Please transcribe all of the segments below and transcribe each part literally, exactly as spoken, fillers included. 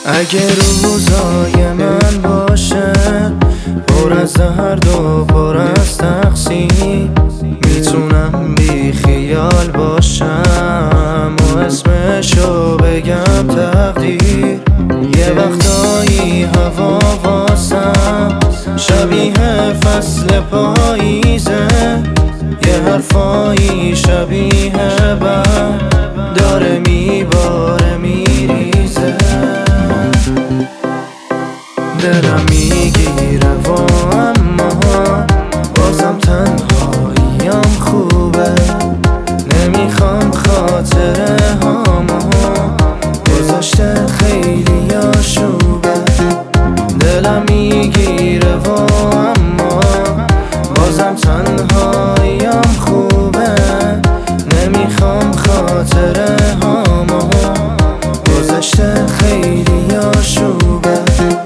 اگه روزای من باشه پر از درد و پر از تقصیر، میتونم بی خیال باشم و اسمشو بگم تقدیر. یه وقتایی هوا واسم شبیه فصل پاییزه، یه حرفایی شبیه برق داره میباره میریزه. دلم میگیره و اما بازم تنهاییم خوبه، نمیخوام خاطره هامو گذاشته خیلی آشوبه. دلم میگیره و اما بازم تنهاییم خوبه، نمیخوام خاطره هامو گذاشته خیلی آشوبه.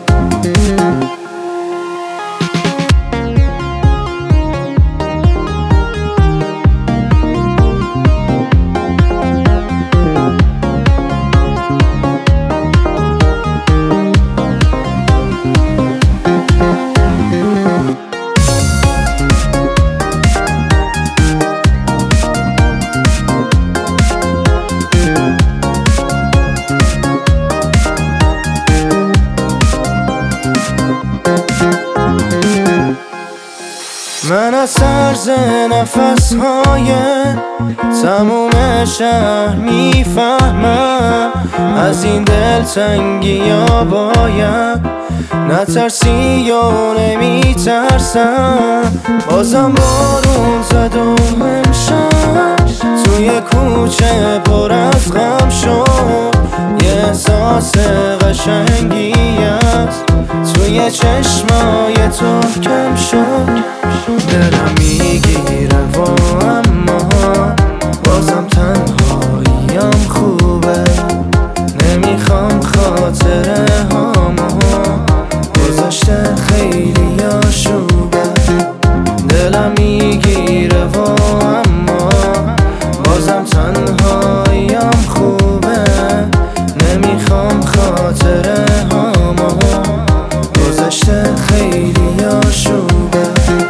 من از طرز نفسهای تموم شهر میفهمم، از این دلتنگی ها باید نترسی و نمیترسم. بازم بارون زد و امشب توی کوچه پر از غم شد، یه احساس قشنگی است توی چشمای تو کم شد. دلم میگیره و اما بازم تنهاییم خوبه، نمیخوام خاطره هامو گذاشته خیلی آشوبه. دلم میگیره و اما بازم تنهاییم خوبه، نمیخوام خاطره هامو گذاشته خیلی آشوبه.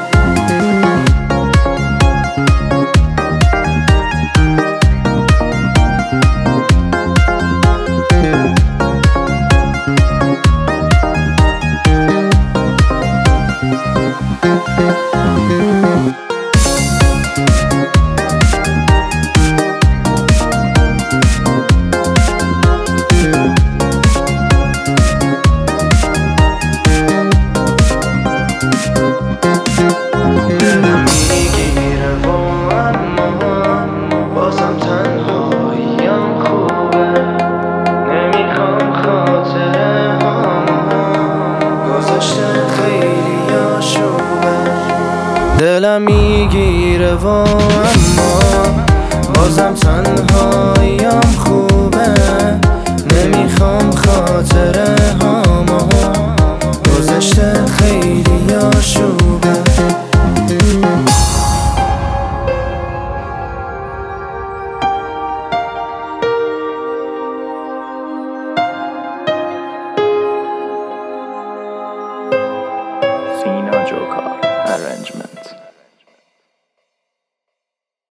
دلم میگیره و اما بازم تنهاییم خوبه، نمیخوام خاطره هامو گذاشته خیلی آشوبه. Sina Jokar arrangement.